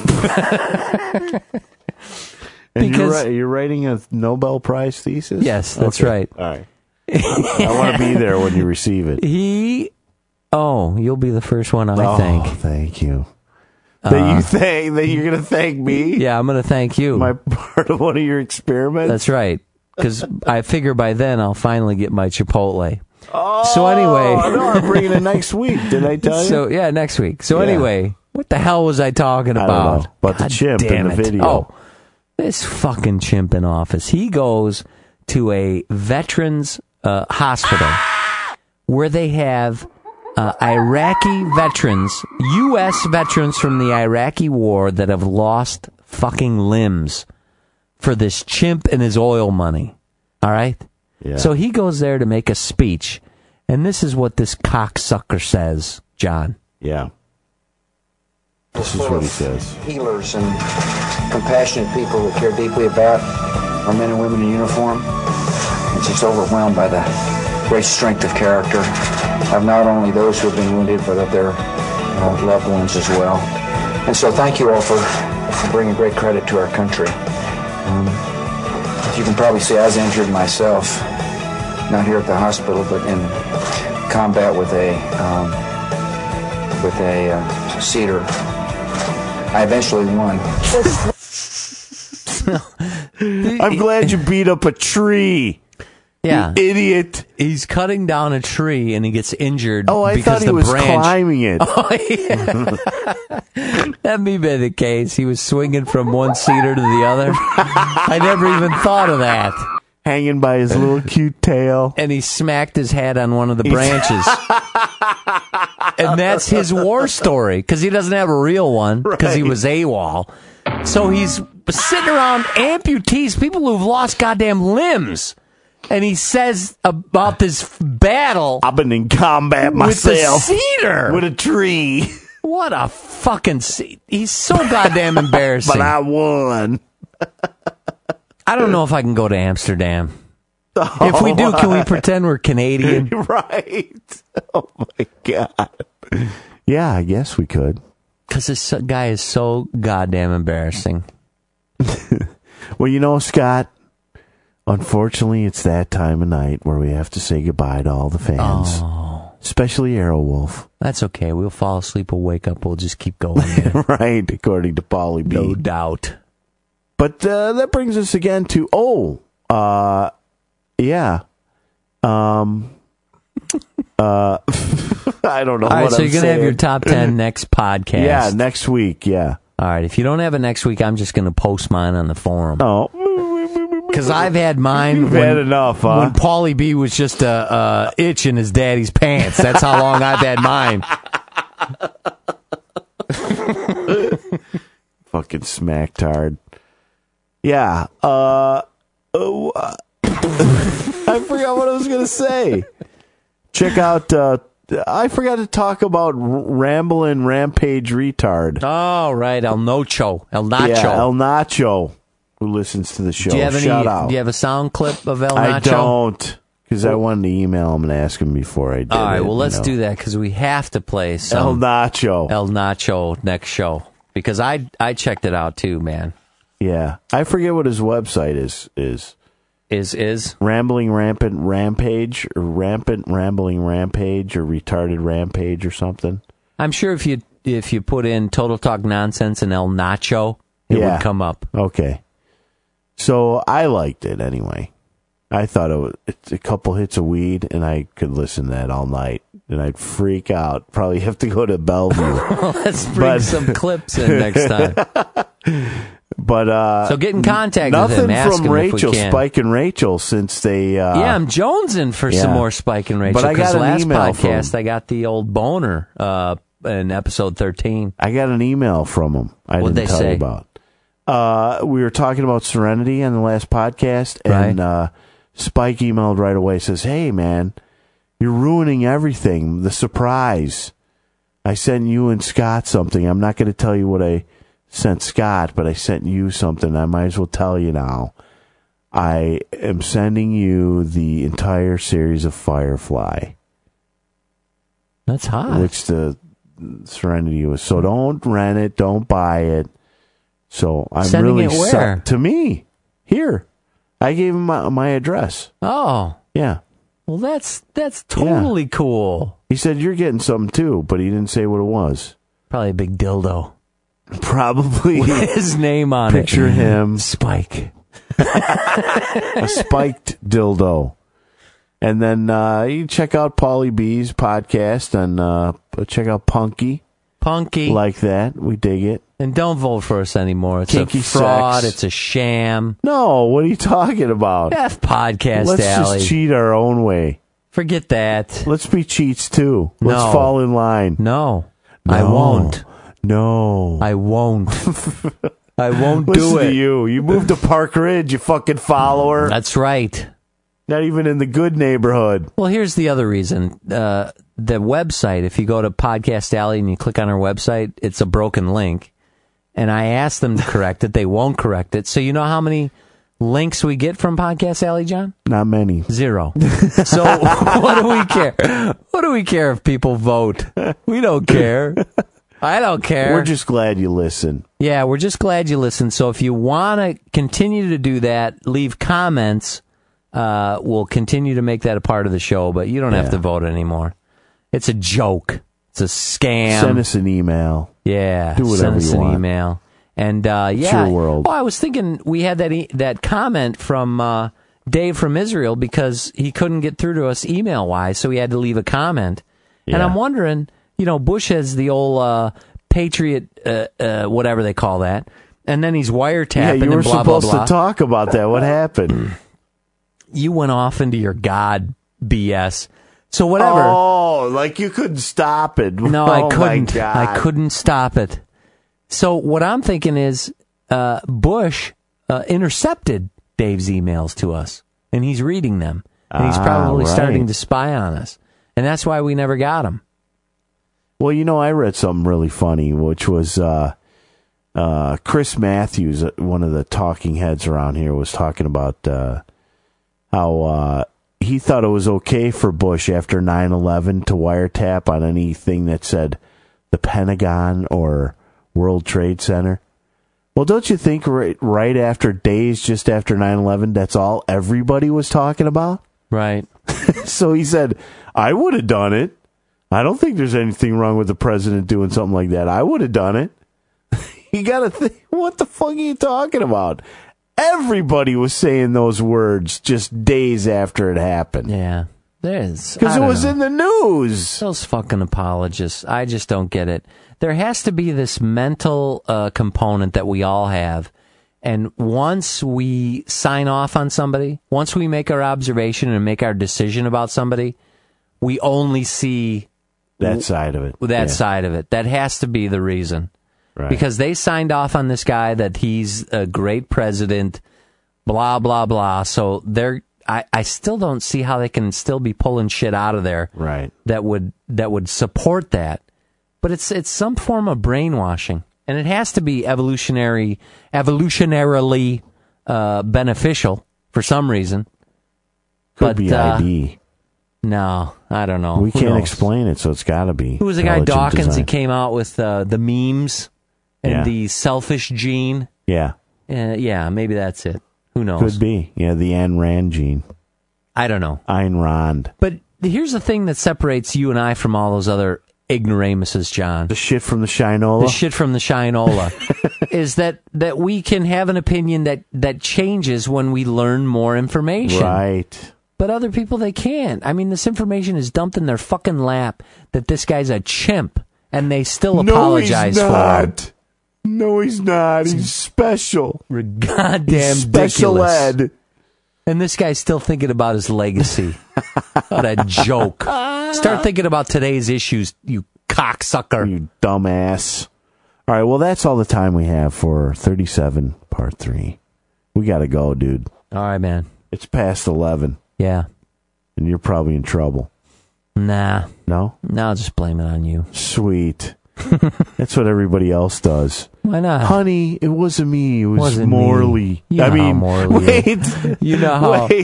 And you're, because- ri- you're writing a Nobel Prize thesis? Yes, that's Okay. right. All right. I want to be there when you receive it. He, oh, you'll be the first one I oh, thank. thank you. That you thank that you're gonna thank me? Yeah, I'm going to thank you. My part of one of your experiments? That's right. Because I figure by then I'll finally get my Chipotle. Oh, So anyway. no, I'm bringing it next week. Did I tell you? So, yeah, next week. So Yeah. anyway, what the hell was I talking I about? don't know. About the God chimp in damn the it. video. Oh, this fucking chimp in office. He goes to a veterans uh, hospital where they have uh, Iraqi veterans, U S veterans from the Iraqi war that have lost fucking limbs for this chimp and his oil money. All right? Yeah. So he goes there to make a speech, and this is what this cocksucker says, John. Yeah. This is what he says. Healers and compassionate people that care deeply about our men and women in uniform. It's just overwhelmed by the great strength of character of not only those who have been wounded, but of their uh, loved ones as well. And so thank you all for, for bringing great credit to our country. Um, as you can probably see, I was injured myself, not here at the hospital, but in combat with a um, with a uh, cedar. I eventually won. I'm glad you beat up a tree. Yeah. You idiot. He's cutting down a tree and he gets injured. Oh, I because thought he the was branch... climbing it. Oh, yeah. That may be the case. He was swinging from one cedar to the other. I never even thought of that. Hanging by his little cute tail. And he smacked his head on one of the branches. And that's his war story, because he doesn't have a real one, because Right. he was AWOL. So he's sitting around amputees, people who've lost goddamn limbs. And he says about this battle I've been in combat with myself. the cedar. With a tree. What a fucking... Ce- He's so goddamn embarrassing. But I won. I don't know if I can go to Amsterdam. If we do, can we pretend we're Canadian? Right. Oh, my God. Yeah, I guess we could. Because this guy is so goddamn embarrassing. Well, you know, Scott, unfortunately, it's that time of night where we have to say goodbye to all the fans. Oh. Especially Aerowolf. That's okay. We'll fall asleep, we'll wake up, we'll just keep going. Right, according to Paulie B. No doubt. But uh, that brings us again to, oh, uh, yeah. Um, uh, I don't know All right, what so I'm you're going to saying. have your top ten next podcast. Yeah, next week, yeah. All right, if you don't have it next week, I'm just going to post mine on the forum. Oh. Because I've had mine You've when, had enough, huh? when Paulie B was just a uh, itch in his daddy's pants. That's how long I've had mine. Fucking smacktard. Yeah. Uh, oh, uh, I forgot what I was going to say. Check out, uh, I forgot to talk about Ramblin' Rampage Retard. Oh, right, El Nacho. El Nacho. Yeah, El Nacho, who listens to the show. Do you have any, Shout out. Do you have a sound clip of El Nacho? I don't, because I wanted to email him and ask him before I did. All right, it, well, let's you know. do that, because we have to play El some Nacho. El Nacho next show. Because I I checked it out, too, man. Yeah. I forget what his website is. Is Is, is? Rambling Rampant Rampage, or Rampant Rambling Rampage, or Retarded Rampage, or something. I'm sure if you if you put in Total Talk Nonsense and El Nacho, it Yeah. would come up. Okay. So I liked it anyway. I thought it was it's a couple hits of weed, and I could listen to that all night, and I'd freak out. Probably have to go to Bellevue. Let's bring But- some clips in next time. But uh, So get in contact with nothing him. Ask from him if we Rachel, can. Spike and Rachel, since they. Uh, Yeah, I'm jonesing for some yeah. more Spike and Rachel. But I got Because an last email from podcast him. I got the old boner uh, in episode thirteen. I got an email from them. I What'd didn't they tell say? you about. Uh, we were talking about Serenity on the last podcast, and Right. uh, Spike emailed right away. Says, "Hey, man, you're ruining everything. The surprise. I sent you and Scott something. I'm not going to tell you what I sent Scott, but I sent you something. I might as well tell you now. I am sending you the entire series of Firefly, That's hot. which the Serenity was. So don't rent it. Don't buy it. So I'm Sending really it where? su- to me here. I gave him my, my address. Oh, Yeah. well, that's that's totally cool. He said you're getting something too, but he didn't say what it was. Probably a big dildo. Probably With his name on picture it. him Spike. a spiked dildo. And then uh, you check out Paulie B's podcast and uh, check out Punky. Punky. Like that. We dig it. And don't vote for us anymore. It's Kinky a fraud. sex. It's a sham. No, what are you talking about? F podcast Let's alley. just cheat our own way. Forget that. Let's be cheats too. Let's No. fall in line. No, I No. won't. No. I won't. I won't Listen do it. to you. You moved to Park Ridge, you fucking follower. That's right. Not even in the good neighborhood. Well, here's the other reason. Uh, the website, if you go to Podcast Alley and you click on our website, it's a broken link. And I asked them to correct it. They won't correct it. So you know how many links we get from Podcast Alley, John? Not many. Zero. So what do we care? What do we care if people vote? We don't care. I don't care. We're just glad you listen. Yeah, we're just glad you listen. So if you want to continue to do that, leave comments. Uh, we'll continue to make that a part of the show, but you don't Yeah. have to vote anymore. It's a joke. It's a scam. Send us an email. Yeah, Do whatever send us you an want. email. And uh, yeah, your world. Oh, I was thinking we had that e- that comment from uh, Dave from Israel because he couldn't get through to us email wise, so he had to leave a comment. And Yeah. I'm wondering, you know, Bush has the old uh, Patriot, uh, uh, whatever they call that, and then he's wiretapping Yeah, you and were blah blah supposed blah. to talk about that. What happened? You went off into your God B S. So whatever. Oh, like you couldn't stop it. No, oh I my couldn't. God. I couldn't stop it. So what I'm thinking is uh, Bush uh, intercepted Dave's emails to us, and he's reading them, and he's Ah, probably right. starting to spy on us, and that's why we never got him. Well, you know, I read something really funny, which was uh, uh, Chris Matthews, uh, one of the talking heads around here, was talking about uh, how uh, he thought it was okay for Bush after nine eleven to wiretap on anything that said the Pentagon or World Trade Center. Well, don't you think right, right after days, just after nine eleven, that's all everybody was talking about? Right. So he said, I would have done it. I don't think there's anything wrong with the president doing something like that. I would have done it. You got to think, what the fuck are you talking about? Everybody was saying those words just days after it happened. Yeah. There's Because I it don't was know. in the news. Those fucking apologists. I just don't get it. There has to be this mental uh, component that we all have. And once we sign off on somebody, once we make our observation and make our decision about somebody, we only see That side of it. that Yeah. side of it. That has to be the reason. Right. Because they signed off on this guy that he's a great president, blah, blah, blah. So they're, I, I still don't see how they can still be pulling shit out of there Right. that would that would support that. But it's it's some form of brainwashing. And it has to be evolutionary, evolutionarily uh, beneficial for some reason. Could but, be uh, I D. No, I don't know. We Who can't knows? explain it, so it's got to be. Who was the guy, intelligent Dawkins? design. He came out with uh, the memes and Yeah. the selfish gene. Yeah. Uh, yeah, maybe that's it. Who knows? Could be. Yeah, the Ayn Rand gene. I don't know. Ayn Rand. But here's the thing that separates you and I from all those other ignoramuses, John. The shit from the Shinola? The shit from the Shinola is that, that we can have an opinion that, that changes when we learn more information. Right. But other people, they can't. I mean, this information is dumped in their fucking lap that this guy's a chimp, and they still apologize no, he's for not. it. No, he's not. He's special. Goddamn He's special ridiculous. ed. And this guy's still thinking about his legacy. What a joke. Start thinking about today's issues, you cocksucker. You dumbass. All right, well, that's all the time we have for thirty-seven, part three. We got to go, dude. All right, man. It's past eleven, Yeah. and you're probably in trouble. Nah. No? No, I'll just blame it on you. Sweet. That's what everybody else does. Why not? Honey, it wasn't me. It was Wasn't Morley. me. You I know how mean, Morley is. wait. You know how. Wait.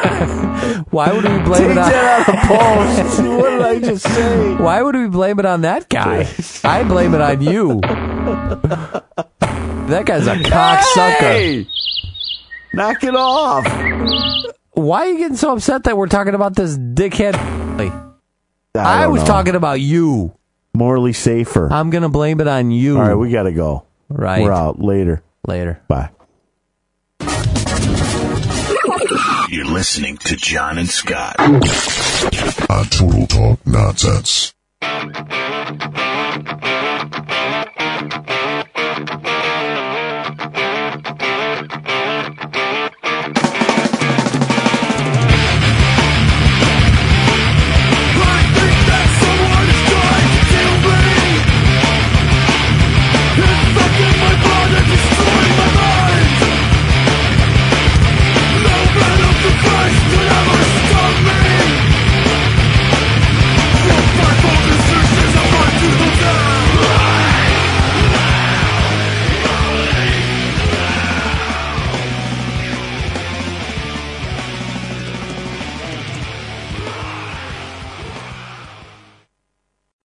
Why would we blame Take it on that out of post. What did I just say? Why would we blame it on that guy? I blame it on you. That guy's a cocksucker. Hey! Knock it off. Why are you getting so upset that we're talking about this dickhead? I, I don't was know. talking about you. Morley safer. I'm going to blame it on you. All right, we got to go. Right. We're out. Later. Later. Bye. You're listening to John and Scott on Total Talk Nonsense.